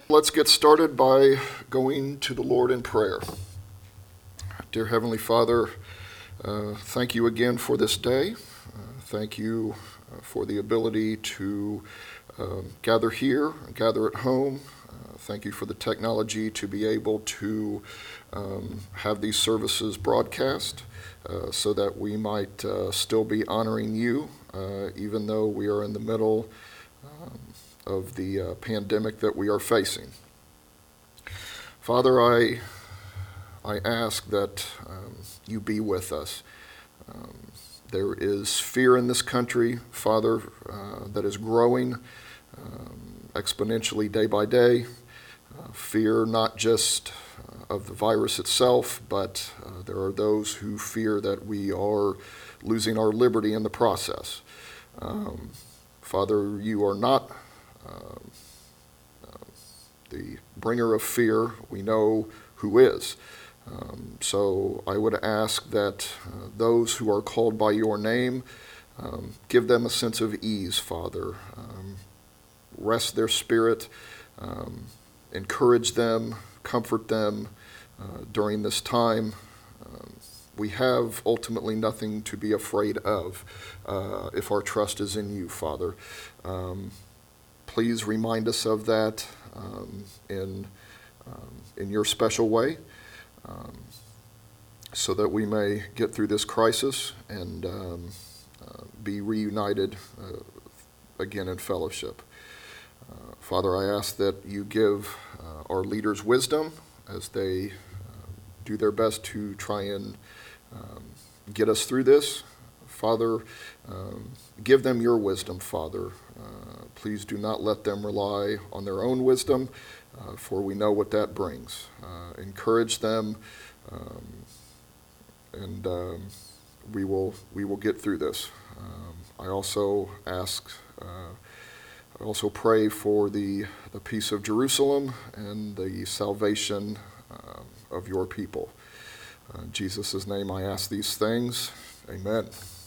Let's get started by going to the Lord in prayer. Dear Heavenly Father, thank you again for this day. Thank you for the ability to gather here, gather at home. Thank you for the technology to be able to have these services broadcast so that we might still be honoring you, even though we are in the middle of the pandemic that we are facing. Father, I ask that you be with us. There is fear in this country, Father, that is growing exponentially day by day. Fear not just of the virus itself, but there are those who fear that we are losing our liberty in the process. Father, you are not the bringer of fear. We know who is. So I would ask that those who are called by your name, give them a sense of ease, Father. Rest their spirit, encourage them, comfort them during this time. We have ultimately nothing to be afraid of if our trust is in you, Father. Please remind us of that in your special way, so that we may get through this crisis and be reunited again in fellowship. Father, I ask that you give our leaders wisdom as they do their best to try and get us through this. Father, give them your wisdom, Father. Please do not let them rely on their own wisdom, for we know what that brings. Encourage them, and we will get through this. I also pray for the peace of Jerusalem and the salvation of your people. In Jesus' name I ask these things. Amen.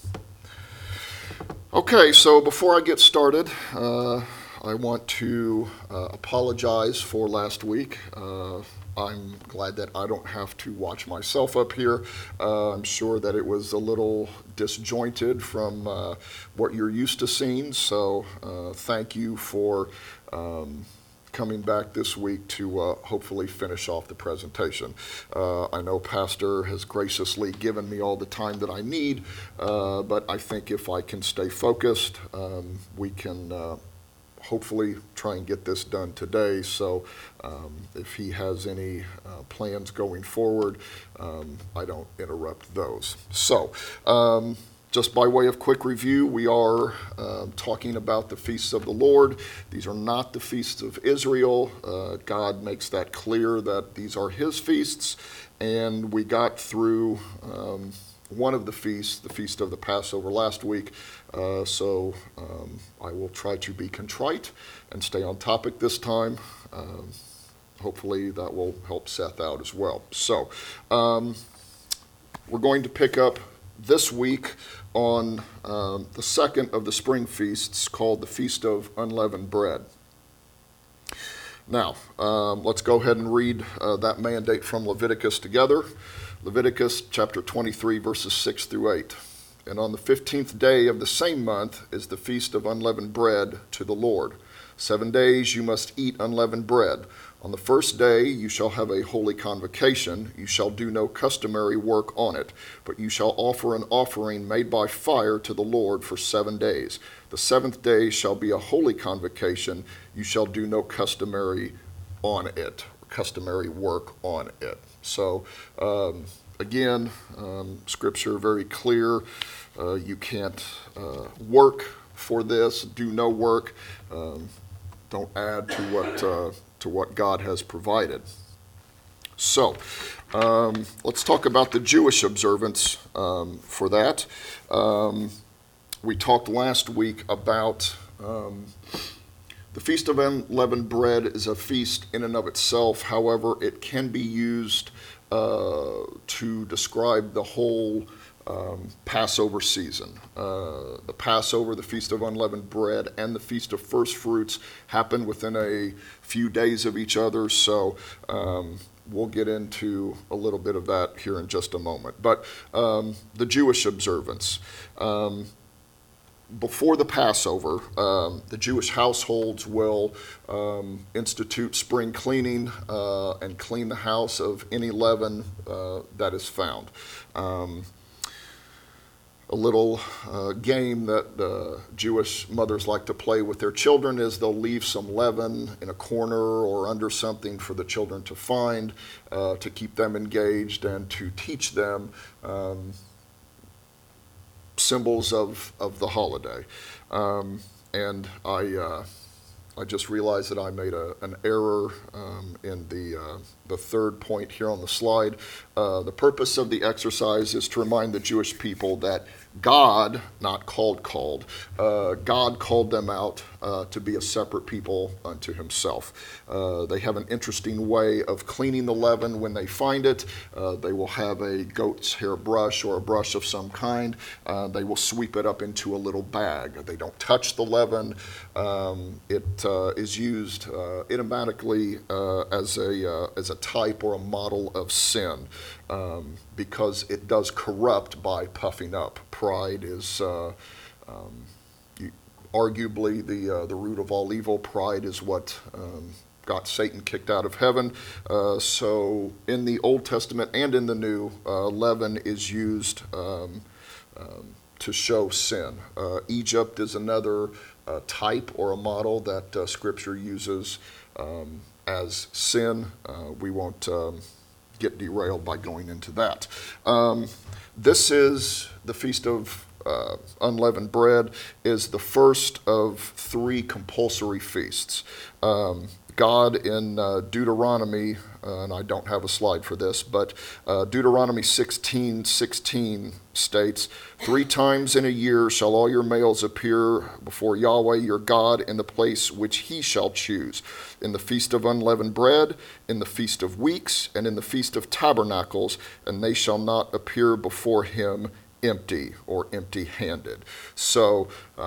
Okay, so before I get started, I want to apologize for last week. I'm glad that I don't have to watch myself up here. I'm sure that it was a little disjointed from what you're used to seeing, so thank you for coming back this week to hopefully finish off the presentation. I know Pastor has graciously given me all the time that I need, but I think if I can stay focused, we can hopefully try and get this done today. So if he has any plans going forward, I don't interrupt those. So just by way of quick review, we are talking about the feasts of the Lord. These are not the feasts of Israel. God makes that clear that these are his feasts. And we got through one of the feasts, the Feast of the Passover, last week. So I will try to be contrite and stay on topic this time. Hopefully that will help Seth out as well. So we're going to pick up this week on the second of the spring feasts, called the Feast of Unleavened Bread. Now, let's go ahead and read that mandate from Leviticus together. Leviticus chapter 23, verses 6 through 8. And on the 15th day of the same month is the Feast of Unleavened Bread to the Lord. 7 days you must eat unleavened bread. On the first day you shall have a holy convocation. You shall do no customary work on it, but you shall offer an offering made by fire to the Lord for 7 days. The seventh day shall be a holy convocation. You shall do no customary on it, customary work on it. So again, Scripture very clear. You can't work for this. Do no work. Don't add to what God has provided. So let's talk about the Jewish observance for that. We talked last week about the Feast of Unleavened Bread is a feast in and of itself. However, it can be used to describe the whole Passover season. The Passover, the Feast of Unleavened Bread, and the Feast of First Fruits happen within a few days of each other, so we'll get into a little bit of that here in just a moment. But the Jewish observance. Before the Passover, the Jewish households will institute spring cleaning and clean the house of any leaven that is found. A little game that Jewish mothers like to play with their children is they'll leave some leaven in a corner or under something for the children to find, to keep them engaged and to teach them symbols of the holiday. And I just realized that I made an error in the third point here on the slide. The purpose of the exercise is to remind the Jewish people that God, not called, God called them out to be a separate people unto himself. They have an interesting way of cleaning the leaven when they find it. They will have a goat's hair brush or a brush of some kind. They will sweep it up into a little bag. They don't touch the leaven. It is used idiomatically as a type or a model of sin, because it does corrupt by puffing up. Pride is arguably the root of all evil. Pride is what got Satan kicked out of heaven. So in the Old Testament and in the New, leaven is used to show sin. Egypt is another type or a model that Scripture uses as sin. We won't get derailed by going into that. This is the Feast of Unleavened Bread, is the first of three compulsory feasts. God in Deuteronomy, and I don't have a slide for this, but Deuteronomy 16:16 states, 3 times in a year shall all your males appear before Yahweh your God in the place which he shall choose, in the Feast of Unleavened Bread, in the Feast of Weeks, and in the Feast of Tabernacles, and they shall not appear before him empty or empty-handed. So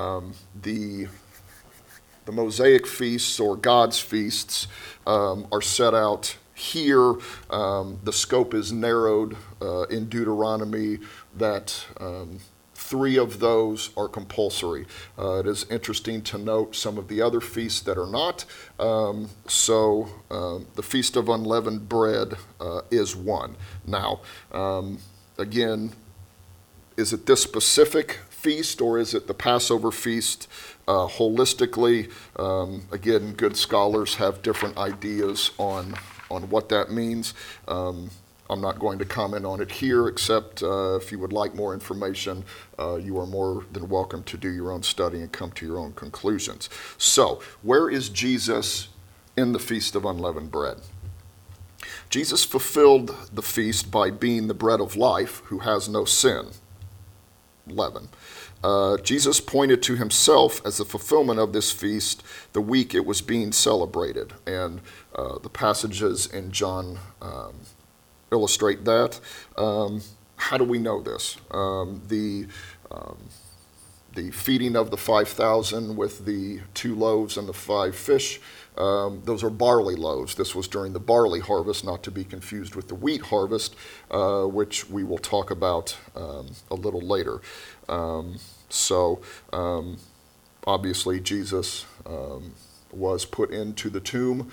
the Mosaic feasts, or God's feasts, are set out here. The scope is narrowed in Deuteronomy that 3 of those are compulsory. It is interesting to note some of the other feasts that are not. So the Feast of Unleavened Bread is one. Now, again, is it this specific feast, or is it the Passover feast holistically? Again, good scholars have different ideas on what that means. I'm not going to comment on it here, except if you would like more information, you are more than welcome to do your own study and come to your own conclusions. So, where is Jesus in the Feast of Unleavened Bread? Jesus fulfilled the feast by being the bread of life who has no sin, leaven. Jesus pointed to himself as the fulfillment of this feast the week it was being celebrated, and the passages in John illustrate that. How do we know this? The feeding of the 5,000 with the 2 loaves and the 5 fish, those are barley loaves. This was during the barley harvest, not to be confused with the wheat harvest, which we will talk about a little later. So obviously Jesus was put into the tomb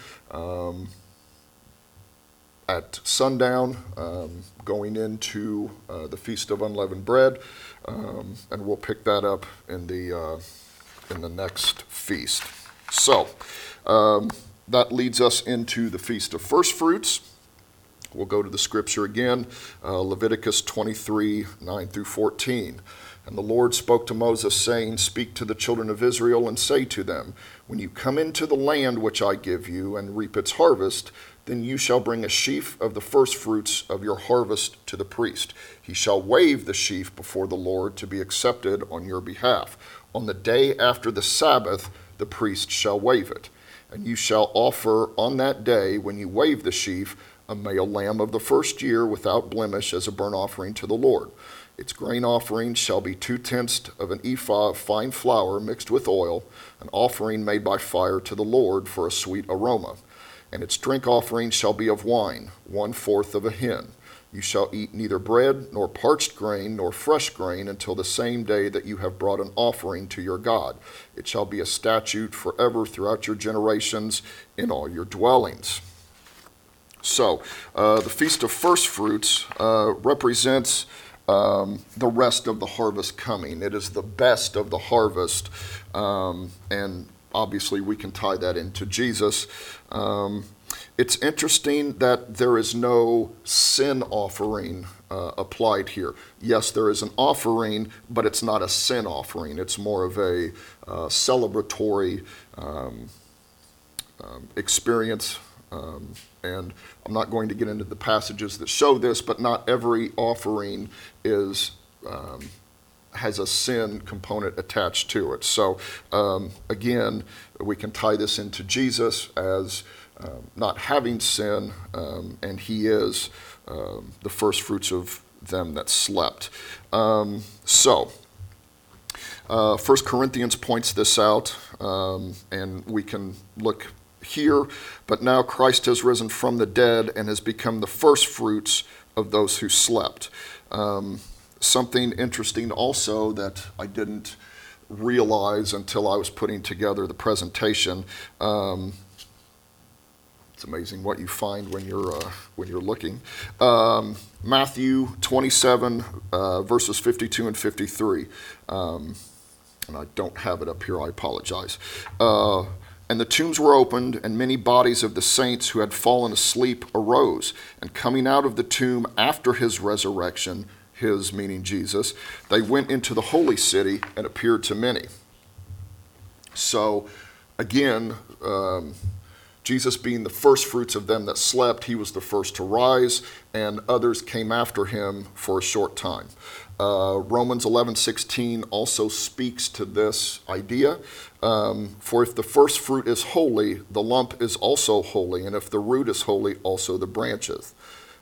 at sundown, going into the Feast of Unleavened Bread, and we'll pick that up in the next feast. So that leads us into the Feast of First Fruits. We'll go to the scripture again, Leviticus 23, 9 through 14. And the Lord spoke to Moses, saying, Speak to the children of Israel, and say to them, When you come into the land which I give you, and reap its harvest, then you shall bring a sheaf of the first fruits of your harvest to the priest. He shall wave the sheaf before the Lord to be accepted on your behalf. On the day after the Sabbath, the priest shall wave it. And you shall offer on that day, when you wave the sheaf, a male lamb of the first year without blemish as a burnt offering to the Lord. Its grain offering shall be 2/10 of an ephah of fine flour mixed with oil, an offering made by fire to the Lord for a sweet aroma. And its drink offering shall be of wine, 1/4 of a hin. You shall eat neither bread, nor parched grain, nor fresh grain, until the same day that you have brought an offering to your God. It shall be a statute forever throughout your generations in all your dwellings. So, the Feast of First Fruits represents the rest of the harvest coming. It is the best of the harvest, and obviously we can tie that into Jesus. It's interesting that there is no sin offering applied here. Yes, there is an offering, but it's not a sin offering. It's more of a celebratory experience. And I'm not going to get into the passages that show this, but not every offering has a sin component attached to it. So again, we can tie this into Jesus as not having sin, and he is the first fruits of them that slept. 1 Corinthians points this out, and we can look here. But now Christ has risen from the dead and has become the first fruits of those who slept. Something interesting also that I didn't realize until I was putting together the presentation. It's amazing what you find when you're looking. Matthew 27 verses 52 and 53. And I don't have it up here. I apologize. And the tombs were opened, and many bodies of the saints who had fallen asleep arose. And coming out of the tomb after his resurrection, his meaning Jesus, they went into the holy city and appeared to many. So, again, Jesus being the first fruits of them that slept, he was the first to rise, and others came after him for a short time. Romans 11:16 also speaks to this idea. For if the first fruit is holy, the lump is also holy, and if the root is holy, also the branches.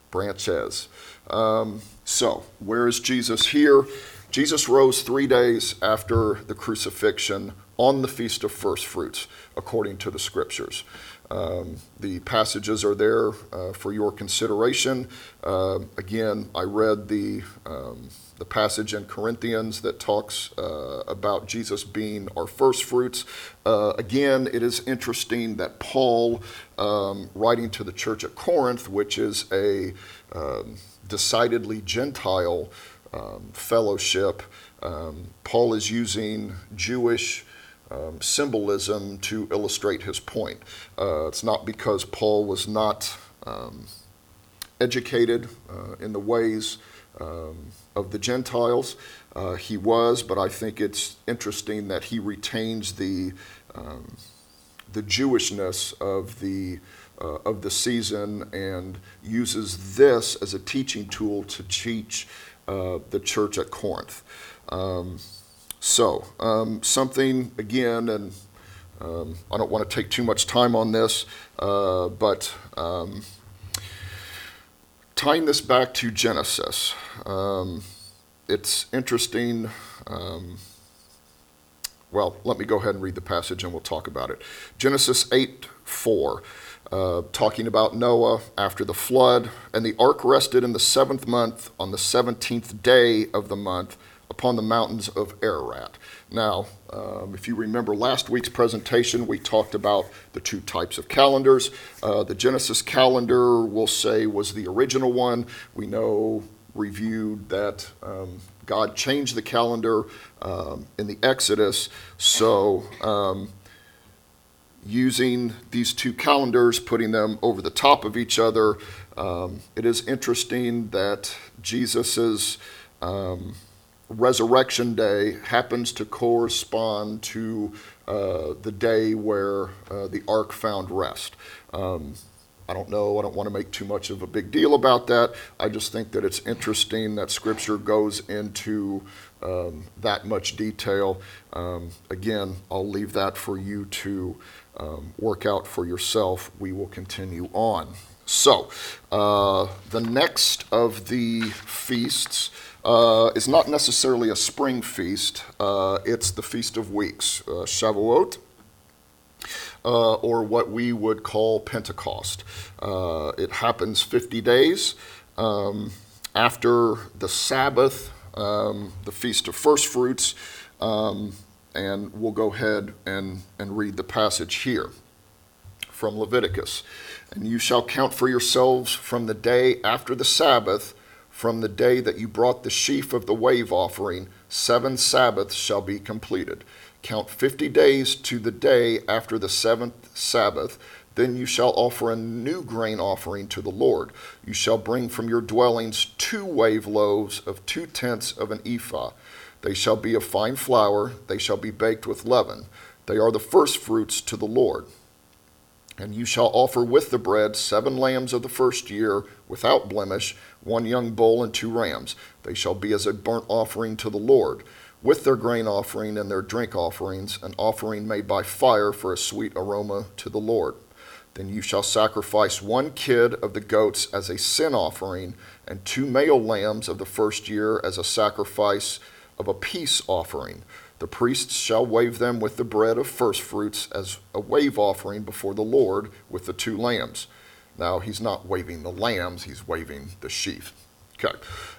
So, where is Jesus here? Jesus rose 3 days after the crucifixion on the Feast of First Fruits, according to the Scriptures. The passages are there for your consideration. Again, I read the passage in Corinthians that talks about Jesus being our first fruits. Again, it is interesting that Paul, writing to the church at Corinth, which is a decidedly Gentile fellowship, Paul is using Jewish symbolism to illustrate his point. It's not because Paul was not educated in the ways of the Gentiles. He was, but I think it's interesting that he retains the Jewishness of the season and uses this as a teaching tool to teach the church at Corinth. Something, again, and I don't want to take too much time on this, but tying this back to Genesis, it's interesting. Well, let me go ahead and read the passage and we'll talk about it. Genesis 8:4, talking about Noah after the flood. And the ark rested in the 7th month on the 17th day of the month upon the mountains of Ararat. Now, if you remember last week's presentation, we talked about the 2 types of calendars. The Genesis calendar, we'll say, was the original one. We know, reviewed that God changed the calendar in the Exodus. So using these 2 calendars, putting them over the top of each other, it is interesting that Jesus's Resurrection Day happens to correspond to the day where the ark found rest. I don't know, I don't want to make too much of a big deal about that. I just think that it's interesting that Scripture goes into that much detail. Again, I'll leave that for you to work out for yourself. We will continue on. So, the next of the feasts is not necessarily a spring feast. It's the Feast of Weeks, Shavuot, or what we would call Pentecost. It happens 50 days after the Sabbath, the Feast of First Fruits, and we'll go ahead and read the passage here from Leviticus. And you shall count for yourselves from the day after the Sabbath, from the day that you brought the sheaf of the wave offering, 7 Sabbaths shall be completed. Count 50 days to the day after the 7th Sabbath. Then you shall offer a new grain offering to the Lord. You shall bring from your dwellings 2 wave loaves of 2/10 of an ephah. They shall be of fine flour. They shall be baked with leaven. They are the first fruits to the Lord. And you shall offer with the bread 7 lambs of the first year without blemish, 1 young bull and 2 rams. They shall be as a burnt offering to the Lord, with their grain offering and their drink offerings, an offering made by fire for a sweet aroma to the Lord. Then you shall sacrifice 1 kid of the goats as a sin offering, and 2 male lambs of the first year as a sacrifice of a peace offering. The priests shall wave them with the bread of first fruits as a wave offering before the Lord with the 2 lambs. Now, he's not waving the lambs, he's waving the sheaf. Okay.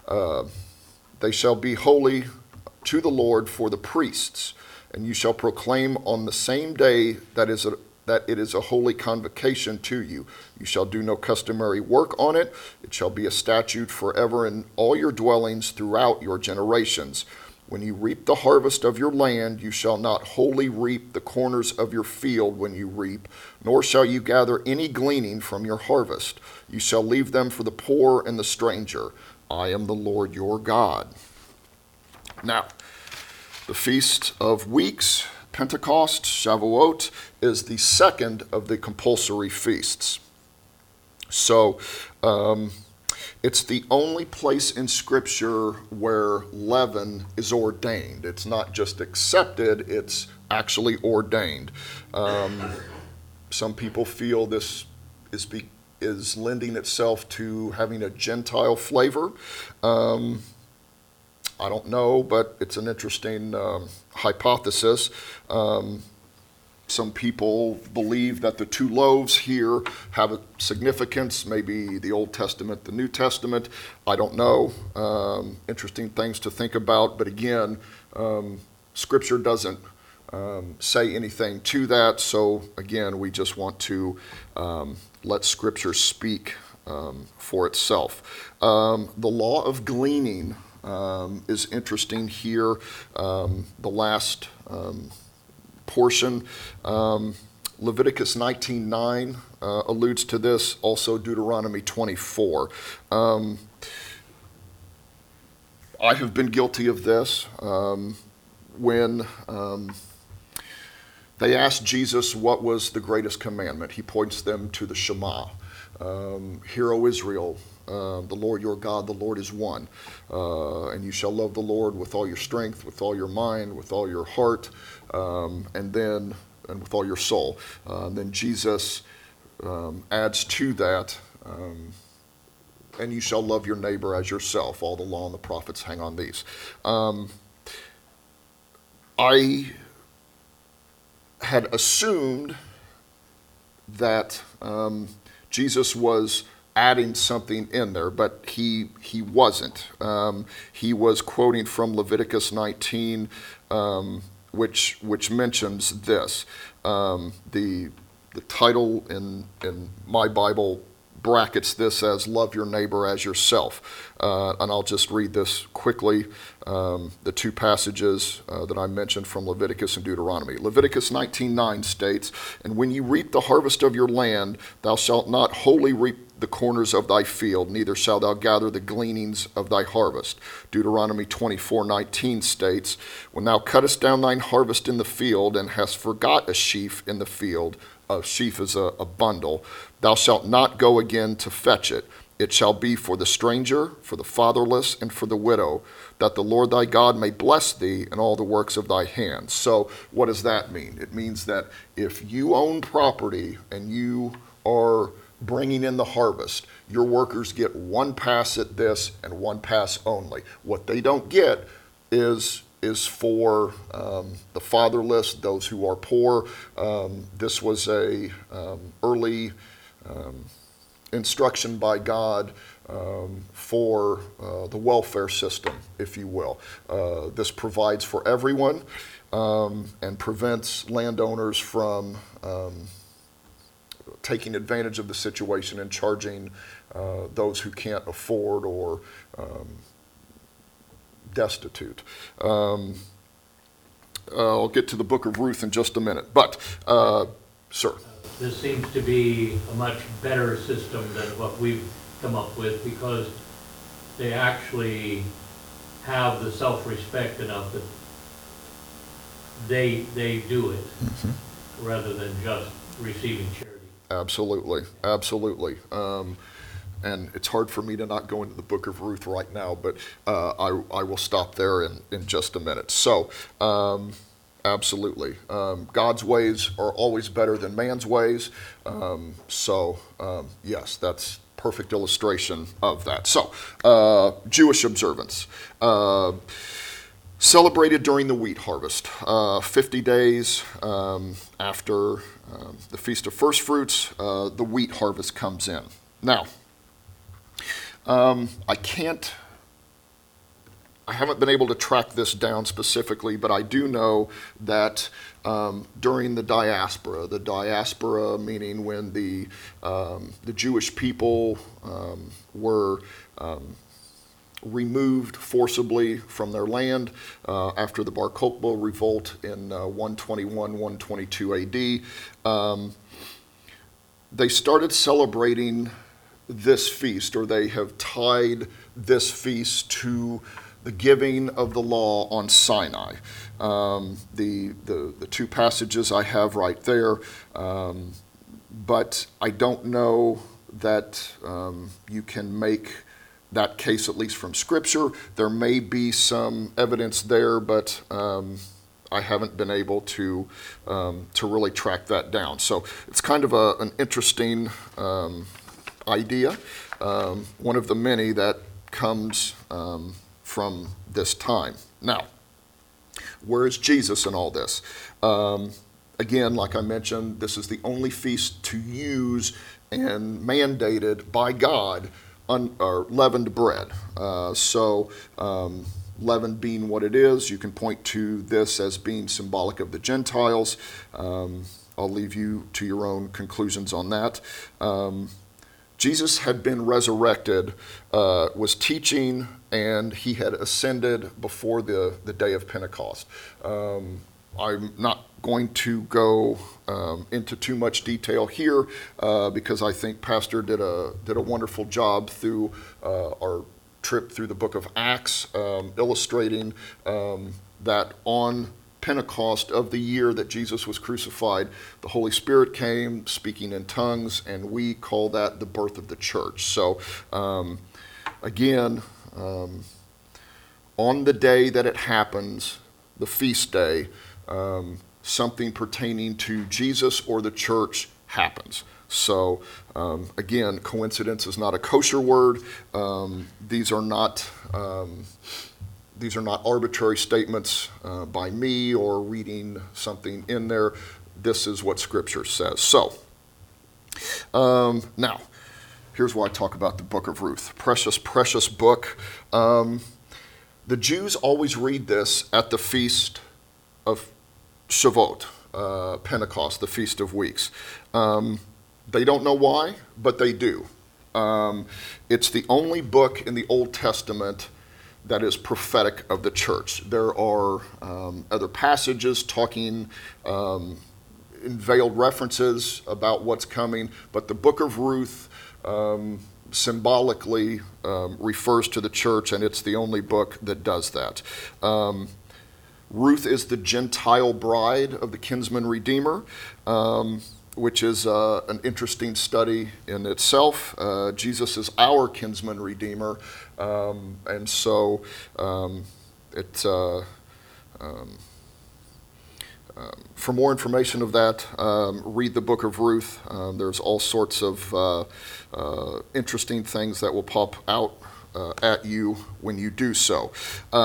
They shall be holy to the Lord for the priests, and you shall proclaim on the same day that it is a holy convocation to you. You shall do no customary work on it. It shall be a statute forever in all your dwellings throughout your generations. When you reap the harvest of your land, you shall not wholly reap the corners of your field when you reap, nor shall you gather any gleaning from your harvest. You shall leave them for the poor and the stranger. I am the Lord your God. Now, the Feast of Weeks, Pentecost, Shavuot, is the second of the compulsory feasts. So, it's the only place in Scripture where leaven is ordained. It's not just accepted, it's actually ordained. Some people feel this is lending itself to having a Gentile flavor. I don't know, but it's an interesting hypothesis. Some people believe that the 2 loaves here have a significance, maybe the Old Testament, the New Testament. I don't know. Interesting things to think about. But again, Scripture doesn't say anything to that. So again, we just want to let Scripture speak for itself. The law of gleaning is interesting here. The last portion, Leviticus 19:9 alludes to this, also Deuteronomy 24. I have been guilty of this. When they asked Jesus what was the greatest commandment, he points them to the Shema. Hear, O Israel, the Lord your God, the Lord is one. And you shall love the Lord with all your strength, with all your mind, with all your heart, and with all your soul. Then Jesus adds to that, and you shall love your neighbor as yourself. All the law and the prophets hang on these. I had assumed that Jesus was adding something in there, but he wasn't. He was quoting from Leviticus 19, which mentions this. The title in my Bible brackets this as "Love your neighbor as yourself," and I'll just read this quickly. The 2 passages that I mentioned from Leviticus and Deuteronomy. Leviticus 19:9 states, "And when you reap the harvest of your land, thou shalt not wholly reap the corners of thy field, neither shalt thou gather the gleanings of thy harvest." Deuteronomy 24:19 states, "When thou cuttest down thine harvest in the field, and hast forgot a sheaf in the field," a sheaf is a bundle, "thou shalt not go again to fetch it. It shall be for the stranger, for the fatherless, and for the widow, that the Lord thy God may bless thee in all the works of thy hands." So what does that mean? It means that if you own property and you are bringing in the harvest. Your workers get one pass at this and one pass only. What they don't get is for the fatherless, those who are poor. This was a early instruction by God for the welfare system, if you will. This provides for everyone and prevents landowners from taking advantage of the situation and charging those who can't afford or destitute. I'll get to the book of Ruth in just a minute, but sir. This seems to be a much better system than what we've come up with, because they actually have the self-respect enough that they do it, rather than just receiving charity. Absolutely, absolutely. And it's hard for me to not go into the book of Ruth right now, but I will stop there in just a minute. So, absolutely. God's ways are always better than man's ways. Yes, that's perfect illustration of that. So, Jewish observance. Celebrated during the wheat harvest, 50 days after the Feast of First Fruits, the wheat harvest comes in. Now, I haven't been able to track this down specifically, but I do know that during the diaspora meaning when the Jewish people were removed forcibly from their land after the Bar Kokhba revolt in 121, 122 AD, they started celebrating this feast, or they have tied this feast to the giving of the law on Sinai. The two passages I have right there, but I don't know that you can make that case, at least from Scripture. There may be some evidence there, but I haven't been able to really track that down. So it's kind of an interesting idea, one of the many that comes from this time. Now, where is Jesus in all this? Again, like I mentioned, this is the only feast to use and mandated by God leavened bread. Leaven being what it is, you can point to this as being symbolic of the Gentiles. I'll leave you to your own conclusions on that. Jesus had been resurrected, was teaching, and he had ascended before the day of Pentecost. I'm not going to go into too much detail here because I think Pastor did a wonderful job through our trip through the book of Acts, illustrating that on Pentecost of the year that Jesus was crucified, the Holy Spirit came speaking in tongues, and we call that the birth of the church. So again, on the day that it happens, the feast day, something pertaining to Jesus or the church happens. So again, coincidence is not a kosher word. These are not arbitrary statements by me or reading something in there. This is what Scripture says. So now, here's why I talk about the book of Ruth. Precious, precious book. The Jews always read this at the feast of Shavuot, Pentecost, the Feast of Weeks. They don't know why, but they do. It's the only book in the Old Testament that is prophetic of the church. There are other passages talking in veiled references about what's coming, but the book of Ruth symbolically refers to the church, and it's the only book that does that. Ruth is the Gentile bride of the kinsman redeemer, which is an interesting study in itself. Jesus is our kinsman redeemer, and so For more information of that, read the book of Ruth. There's all sorts of interesting things that will pop out at you when you do so.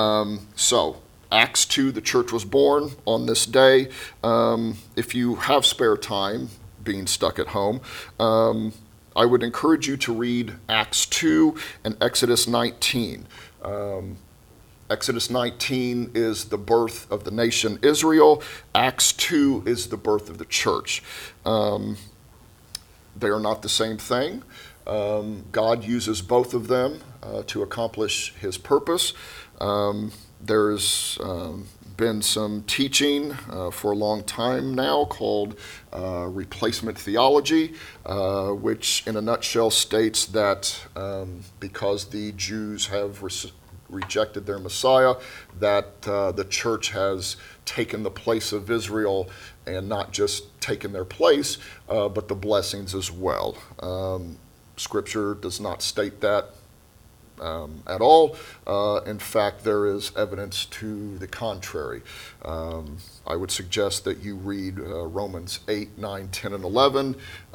Acts 2, the church was born on this day. If you have spare time, being stuck at home, I would encourage you to read Acts 2 and Exodus 19. Exodus 19 is the birth of the nation Israel. Acts 2 is the birth of the church. They are not the same thing. God uses both of them to accomplish his purpose. There's been some teaching for a long time now called replacement theology, which in a nutshell states that because the Jews have rejected their Messiah, that the church has taken the place of Israel, and not just taken their place, but the blessings as well. Scripture does not state that at all. In fact, there is evidence to the contrary. I would suggest that you read Romans 8, 9, 10, and 11.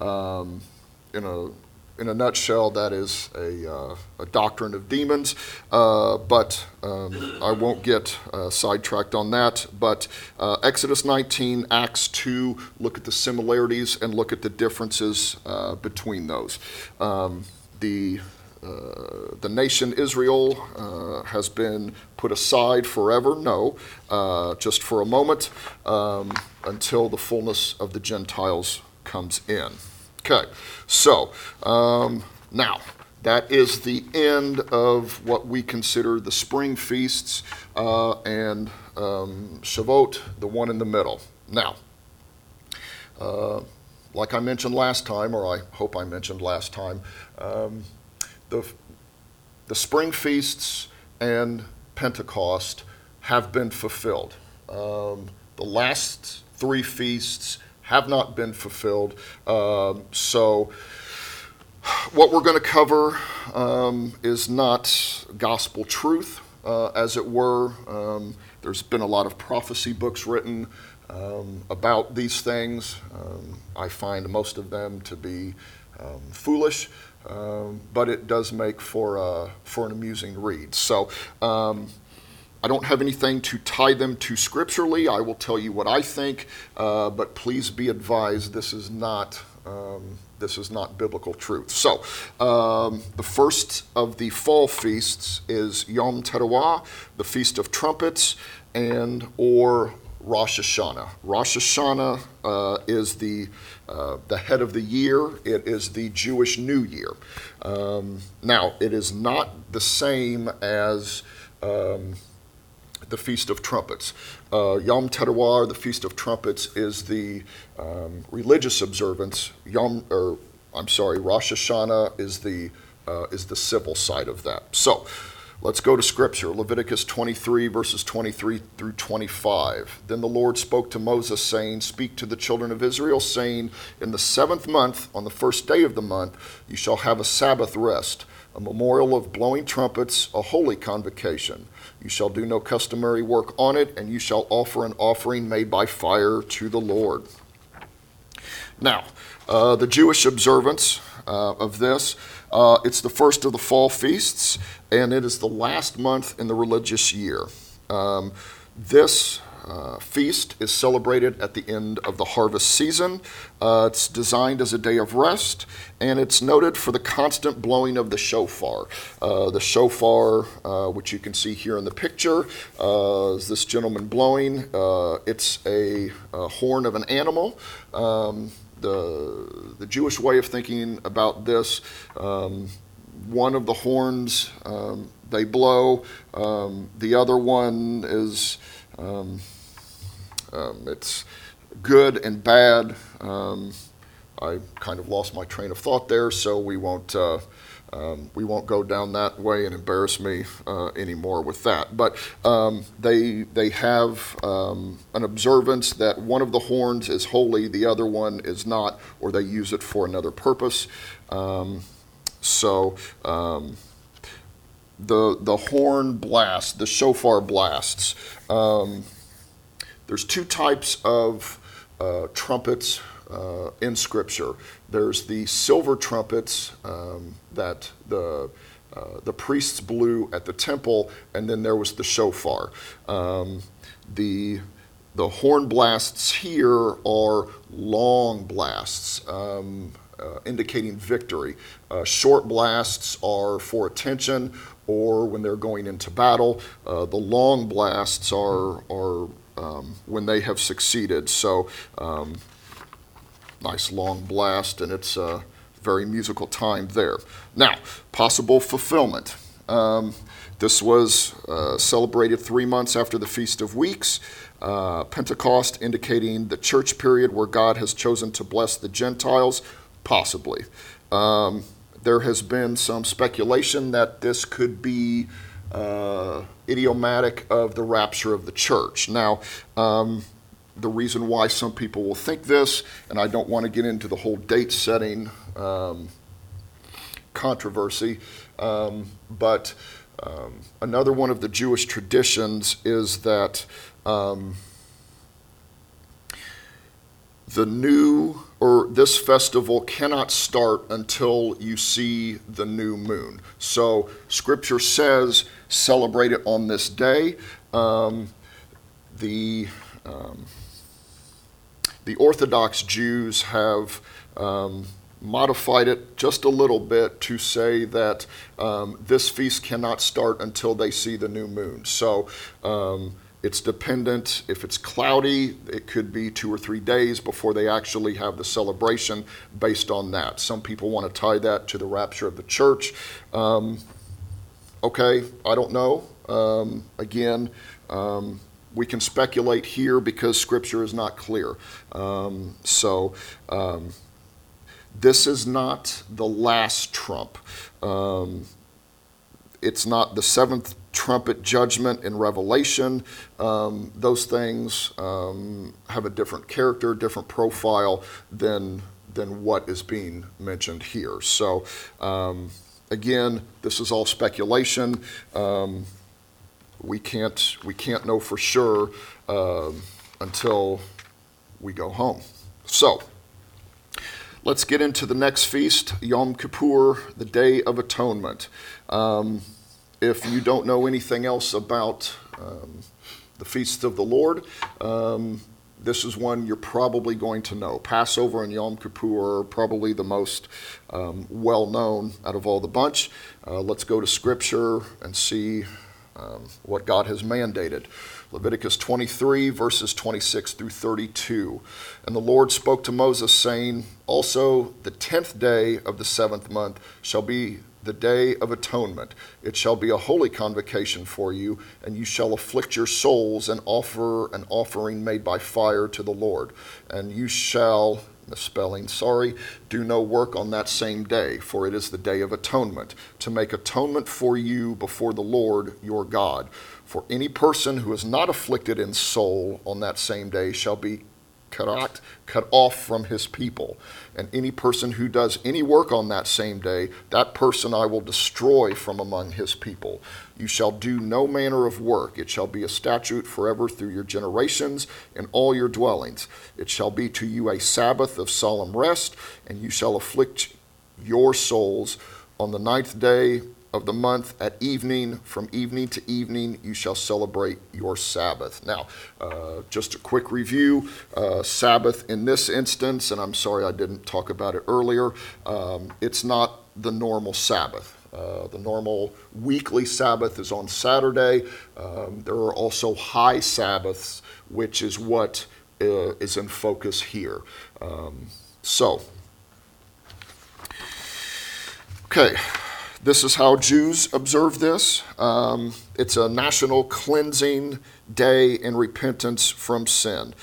In a nutshell, that is a doctrine of demons, but I won't get sidetracked on that. But Exodus 19, Acts 2, look at the similarities and look at the differences between those. The nation Israel has been put aside forever? No, just for a moment, until the fullness of the Gentiles comes in. Okay, so now that is the end of what we consider the spring feasts and Shavuot, the one in the middle. Now, like I mentioned last time, or I hope I mentioned last time, the spring feasts and Pentecost have been fulfilled. The last three feasts have not been fulfilled. So what we're going to cover is not gospel truth, as it were. There's been a lot of prophecy books written about these things. I find most of them to be foolish, but it does make for an amusing read. So I don't have anything to tie them to scripturally. I will tell you what I think, but please be advised this is not biblical truth. So the first of the fall feasts is Yom Teruah, the Feast of Trumpets, and or Rosh Hashanah. Rosh Hashanah is the head of the year. It is the Jewish New Year. Now, it is not the same as the Feast of Trumpets. Yom Teruah, the Feast of Trumpets, is the religious observance. Rosh Hashanah is the civil side of that. So, let's go to Scripture. Leviticus 23, verses 23 through 25. Then the Lord spoke to Moses, saying, Speak to the children of Israel, saying, In the 7th month, on the first day of the month, you shall have a Sabbath rest, a memorial of blowing trumpets, a holy convocation. You shall do no customary work on it, and you shall offer an offering made by fire to the Lord. Now, the Jewish observance of this, it's the first of the fall feasts, and it is the last month in the religious year. This feast is celebrated at the end of the harvest season. It's designed as a day of rest, and it's noted for the constant blowing of the shofar. The shofar, which you can see here in the picture, is this gentleman blowing. It's a horn of an animal. The Jewish way of thinking about this, one of the horns they blow, the other one is it's good and bad. I kind of lost my train of thought there, so we won't go down that way and embarrass me anymore with that. But they have an observance that one of the horns is holy, the other one is not, or they use it for another purpose. The horn blast, the shofar blasts. The there's two types of trumpets in Scripture. There's the silver trumpets that the priests blew at the temple, and then there was the shofar. The horn blasts here are long blasts, indicating victory. Short blasts are for attention or when they're going into battle. The long blasts are when they have succeeded. So, nice long blast, and it's a very musical time there. Now, possible fulfillment. This was celebrated 3 months after the Feast of Weeks. Pentecost indicating the church period where God has chosen to bless the Gentiles, possibly. There has been some speculation that this could be idiomatic of the rapture of the church. Now, the reason why some people will think this, and I don't want to get into the whole date setting controversy, but another one of the Jewish traditions is that this festival cannot start until you see the new moon. So Scripture says celebrate it on this day. The Orthodox Jews have modified it just a little bit to say that this feast cannot start until they see the new moon. So it's dependent. If it's cloudy, it could be 2 or 3 days before they actually have the celebration based on that. Some people want to tie that to the rapture of the church. Okay, I don't know. Again, we can speculate here because Scripture is not clear. This is not the last trump. It's not the seventh trumpet judgment in Revelation. Those things have a different character, different profile than what is being mentioned here. So again, this is all speculation. We can't know for sure until we go home. So let's get into the next feast, Yom Kippur, the Day of Atonement. If you don't know anything else about the feasts of the Lord, this is one you're probably going to know. Passover and Yom Kippur are probably the most well-known out of all the bunch. Let's go to Scripture and see what God has mandated. Leviticus 23, verses 26 through 32. And the Lord spoke to Moses, saying, also the 10th day of the 7th month shall be the day of atonement. It shall be a holy convocation for you, and you shall afflict your souls and offer an offering made by fire to the Lord. And you shall, do no work on that same day, for it is the day of atonement, to make atonement for you before the Lord your God. For any person who is not afflicted in soul on that same day shall be cut off from his people. And any person who does any work on that same day, that person I will destroy from among his people. You shall do no manner of work. It shall be a statute forever through your generations in all your dwellings. It shall be to you a Sabbath of solemn rest, and you shall afflict your souls on the 9th day of the month at evening. From evening to evening you shall celebrate your Sabbath. Now, just a quick review. Sabbath in this instance, and I'm sorry I didn't talk about it earlier, it's not the normal Sabbath. The normal weekly Sabbath is on Saturday. There are also high Sabbaths, which is what is in focus here. Okay. This is how Jews observe this. It's a national cleansing day in repentance from sin.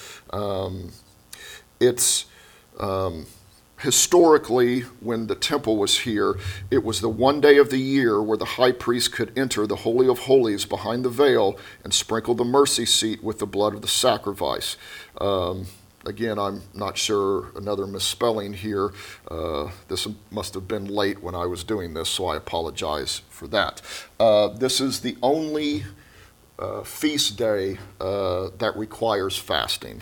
It's historically, when the temple was here, it was the one day of the year where the high priest could enter the Holy of Holies behind the veil and sprinkle the mercy seat with the blood of the sacrifice. Again, I'm not sure, another misspelling here. This must have been late when I was doing this, so I apologize for that. This is the only feast day that requires fasting.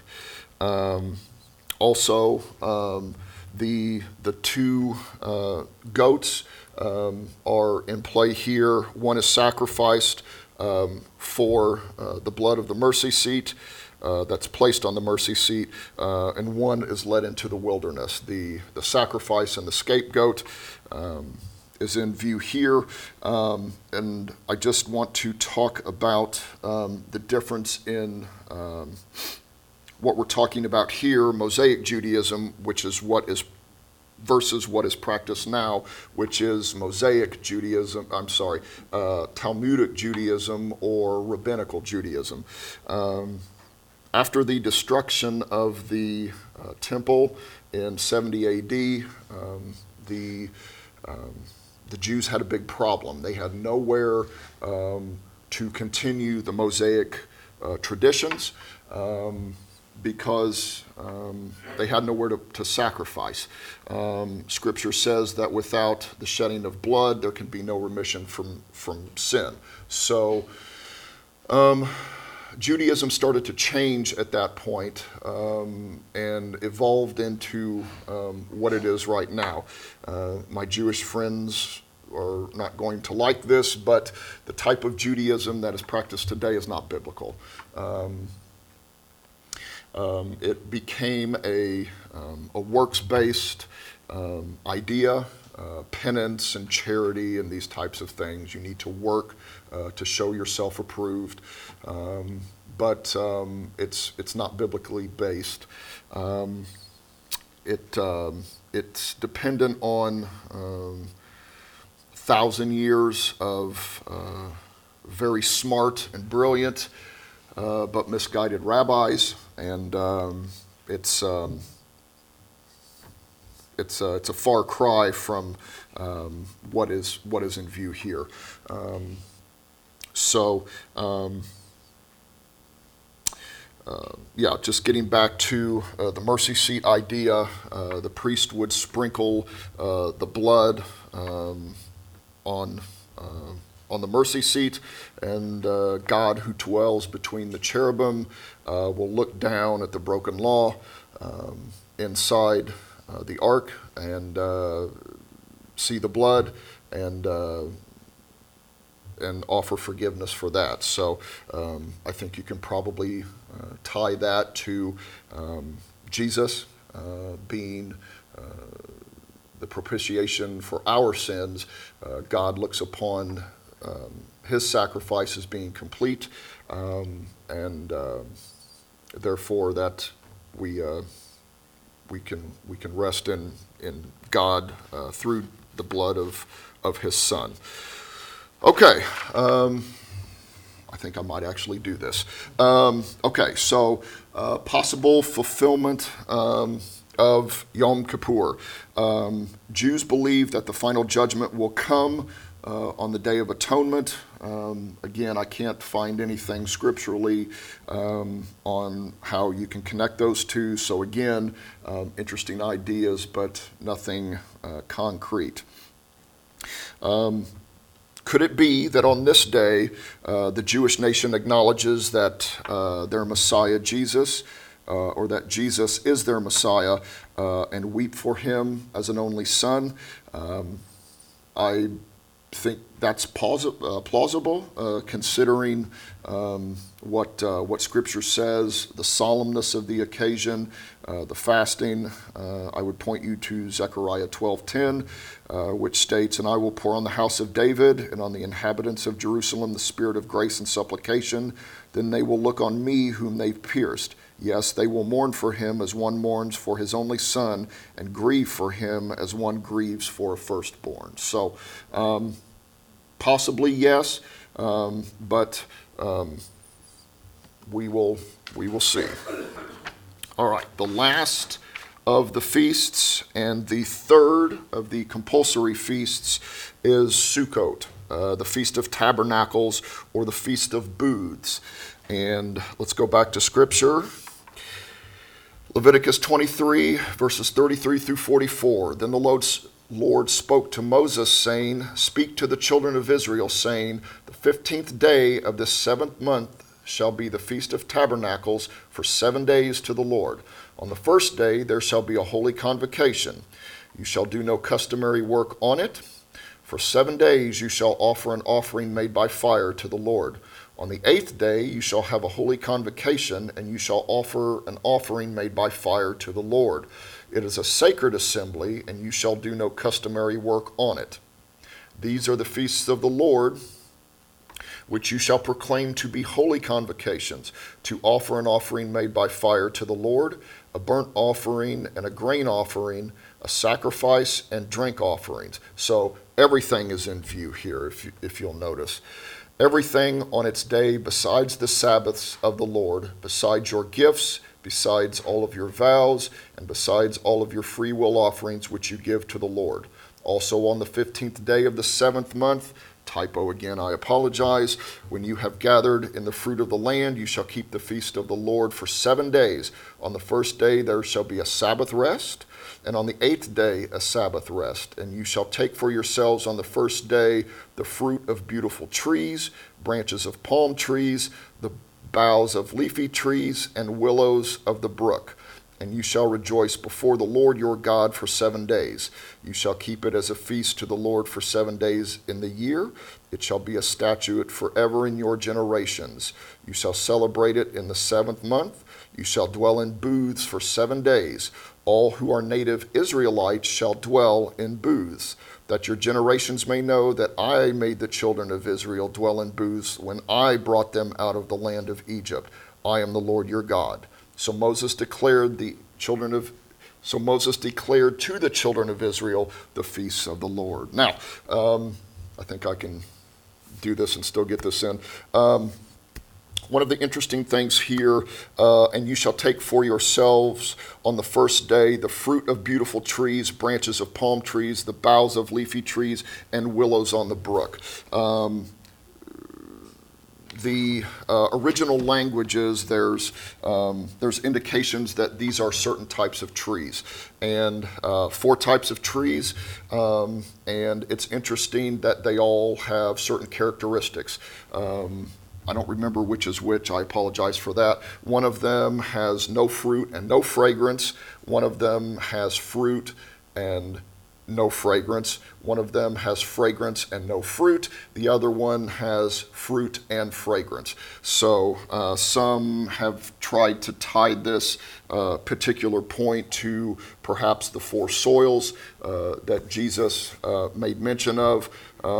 Also, the two goats are in play here. One is sacrificed for the blood of the mercy seat that's placed on the mercy seat, and one is led into the wilderness. The sacrifice and the scapegoat is in view here, and I just want to talk about the difference in what we're talking about here, Mosaic Judaism, which is what is versus what is practiced now, which is Mosaic Judaism, Talmudic Judaism or Rabbinical Judaism. After the destruction of the temple in 70 AD, the Jews had a big problem. They had nowhere to continue the Mosaic traditions because they had nowhere to sacrifice. Scripture says that without the shedding of blood, there can be no remission from sin. So Judaism started to change at that point and evolved into what it is right now. My Jewish friends are not going to like this, but the type of Judaism that is practiced today is not biblical. It became a works-based idea, penance and charity and these types of things. You need to work to show yourself approved, but it's not biblically based. It's dependent on 1,000 years of very smart and brilliant but misguided rabbis, and it's a far cry from what is in view here. Just getting back to the mercy seat idea, the priest would sprinkle the blood on the mercy seat, and God, who dwells between the cherubim, will look down at the broken law inside the ark and see the blood and offer forgiveness for that. So I think you can probably tie that to Jesus being the propitiation for our sins. God looks upon his sacrifice as being complete, and therefore that we can rest in God through the blood of his Son. Okay, I think I might actually do this. Possible fulfillment of Yom Kippur. Jews believe that the final judgment will come on the Day of Atonement. Again, I can't find anything scripturally on how you can connect those two. So again, interesting ideas, but nothing concrete. Could it be that on this day, the Jewish nation acknowledges that their Messiah, Jesus, or that Jesus is their Messiah, and weep for him as an only son? I think that's plausible, considering what Scripture says, the solemnness of the occasion, the fasting. I would point you to Zechariah 12:10, which states, "And I will pour on the house of David and on the inhabitants of Jerusalem the spirit of grace and supplication. Then they will look on me whom they pierced. Yes, they will mourn for him as one mourns for his only son, and grieve for him as one grieves for a firstborn." So possibly yes, but we will see. All right, the last of the feasts and the third of the compulsory feasts is Sukkot, the Feast of Tabernacles or the Feast of Booths. And let's go back to Scripture. Leviticus 23, verses 33 through 44. Then the Lord spoke to Moses, saying, Speak to the children of Israel, saying, The 15th day of this 7th month shall be the Feast of Tabernacles for 7 days to the Lord. On the first day there shall be a holy convocation. You shall do no customary work on it. For 7 days you shall offer an offering made by fire to the Lord. On the 8th day you shall have a holy convocation, and you shall offer an offering made by fire to the Lord. It is a sacred assembly, and you shall do no customary work on it. These are the feasts of the Lord, which you shall proclaim to be holy convocations, to offer an offering made by fire to the Lord, a burnt offering and a grain offering, a sacrifice and drink offerings. So everything is in view here, if you'll notice. Everything on its day besides the Sabbaths of the Lord, besides your gifts, besides all of your vows, and besides all of your free will offerings which you give to the Lord. Also on the 15th day of the 7th month, typo again, I apologize, when you have gathered in the fruit of the land, you shall keep the feast of the Lord for 7 days. On the first day there shall be a Sabbath rest, and on the 8th day a Sabbath rest. And you shall take for yourselves on the first day the fruit of beautiful trees, branches of palm trees, the boughs of leafy trees, and willows of the brook. And you shall rejoice before the Lord your God for 7 days. You shall keep it as a feast to the Lord for 7 days in the year. It shall be a statute forever in your generations. You shall celebrate it in the 7th month. You shall dwell in booths for 7 days. All who are native Israelites shall dwell in booths, that your generations may know that I made the children of Israel dwell in booths when I brought them out of the land of Egypt. I am the Lord your God. So Moses declared to the children of Israel the feasts of the Lord. Now, I think I can do this and still get this in. One of the interesting things here, and you shall take for yourselves on the first day the fruit of beautiful trees, branches of palm trees, the boughs of leafy trees, and willows on the brook. The original languages, there's indications that these are certain types of trees, and 4 types of trees, and it's interesting that they all have certain characteristics. I don't remember which is which. I apologize for that. One of them has no fruit and no fragrance. One of them has fruit and no fragrance. One of them has fragrance and no fruit. The other one has fruit and fragrance. So some have tried to tie this particular point to perhaps the 4 soils that Jesus made mention of.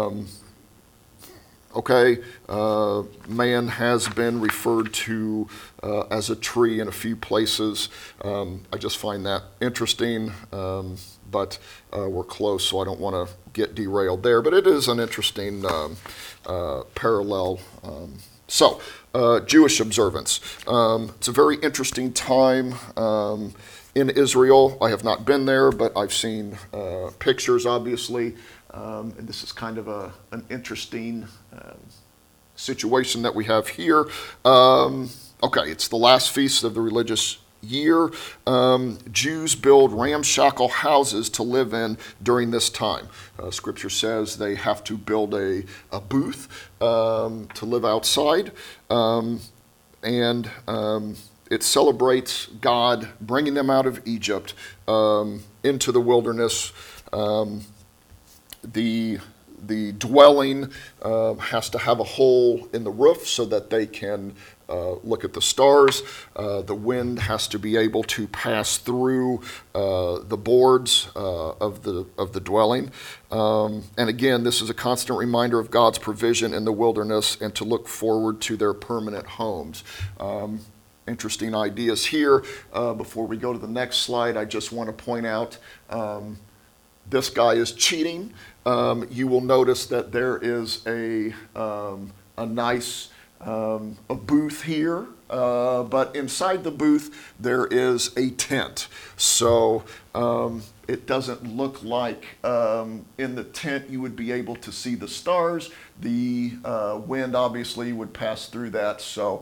Man has been referred to as a tree in a few places. I just find that interesting, but we're close, so I don't want to get derailed there. But it is an interesting parallel. Jewish observance. It's a very interesting time in Israel. I have not been there, but I've seen pictures, obviously. And this is kind of an interesting situation that we have here. It's the last feast of the religious year. Jews build ramshackle houses to live in during this time. Scripture says they have to build a booth to live outside. It celebrates God bringing them out of Egypt into the wilderness. The dwelling has to have a hole in the roof so that they can look at the stars. The wind has to be able to pass through the boards of the dwelling. And again, this is a constant reminder of God's provision in the wilderness and to look forward to their permanent homes. Interesting ideas here. Before we go to the next slide, I just want to point out this guy is cheating. You will notice that there is a nice a booth here, but inside the booth there is a tent. So it doesn't look like in the tent you would be able to see the stars. The wind obviously would pass through that, so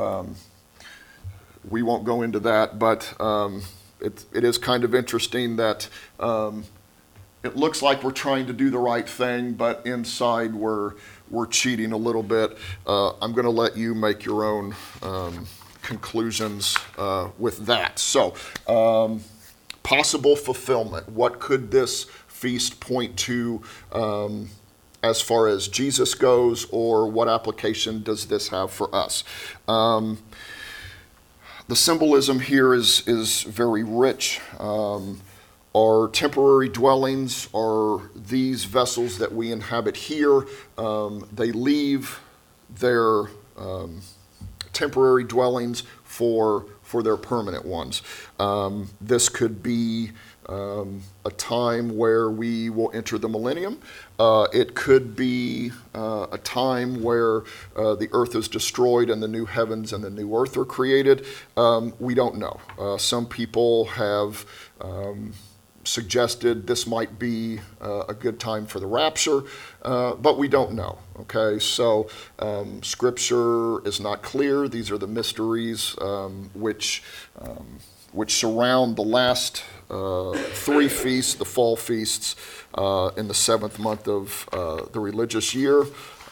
we won't go into that, but it is kind of interesting that it looks like we're trying to do the right thing, but inside we're cheating a little bit. I'm going to let you make your own conclusions with that. So, possible fulfillment. What could this feast point to as far as Jesus goes, or what application does this have for us? The symbolism here is very rich. Our temporary dwellings are these vessels that we inhabit here. They leave their temporary dwellings for their permanent ones. This could be a time where we will enter the millennium. It could be a time where the earth is destroyed and the new heavens and the new earth are created. We don't know. Some people have suggested this might be a good time for the rapture, but we don't know. Okay, so Scripture is not clear. These are the mysteries which surround the last 3 feasts, the fall feasts, in the 7th month of the religious year.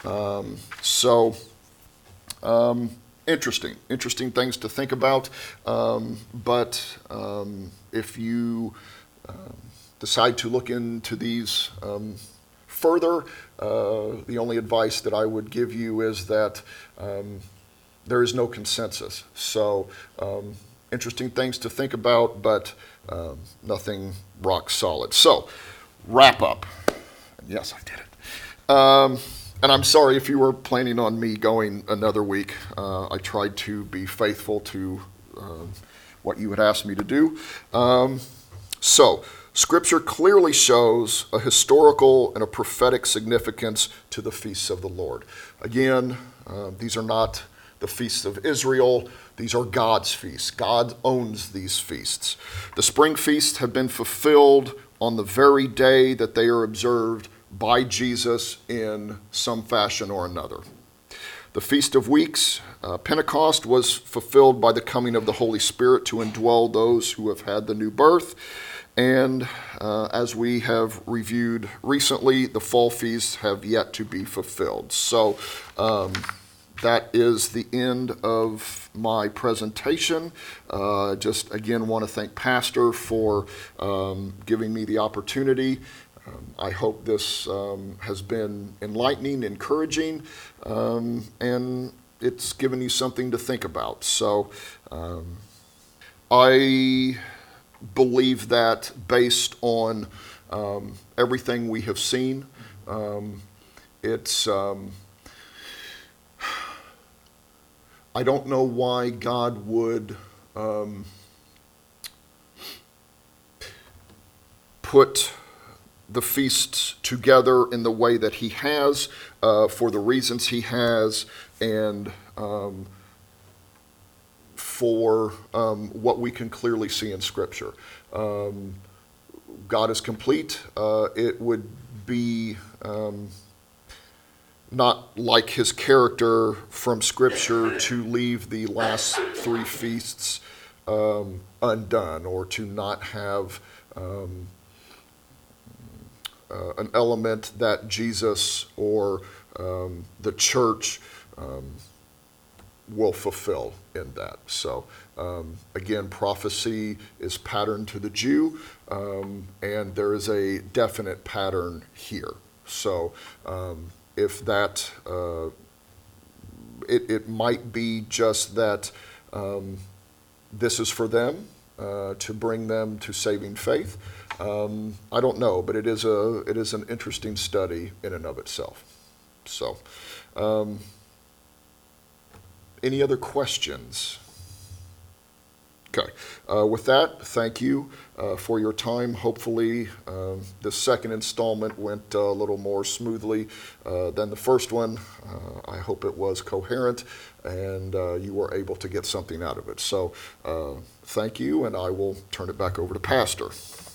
Interesting things to think about. But if you decide to look into these further, the only advice that I would give you is that there is no consensus. So interesting things to think about, but nothing rock solid. So, wrap up. Yes, I did it. And I'm sorry if you were planning on me going another week. I tried to be faithful to what you had asked me to do. So, Scripture clearly shows a historical and a prophetic significance to the feasts of the Lord. Again, these are not the feasts of Israel. These are God's feasts. God owns these feasts. The spring feasts have been fulfilled on the very day that they are observed by Jesus in some fashion or another. The Feast of Weeks, Pentecost, was fulfilled by the coming of the Holy Spirit to indwell those who have had the new birth. And as we have reviewed recently, the fall feasts have yet to be fulfilled. So that is the end of my presentation. Just again want to thank Pastor for giving me the opportunity. I hope this has been enlightening, encouraging, and it's given you something to think about. So I believe that based on everything we have seen, it's I don't know why God would put the feasts together in the way that he has, for the reasons he has, and for what we can clearly see in Scripture. God is complete. It would be not like his character from Scripture to leave the last 3 feasts undone, or to not have an element that Jesus or the church will fulfill in that. So again, prophecy is patterned to the Jew, and there is a definite pattern here. So if that, it might be just that this is for them, to bring them to saving faith. I don't know, but it is an interesting study in and of itself. So, any other questions? Okay. With that, thank you for your time. Hopefully, the second installment went a little more smoothly than the first one. I hope it was coherent and you were able to get something out of it. So, thank you, and I will turn it back over to Pastor.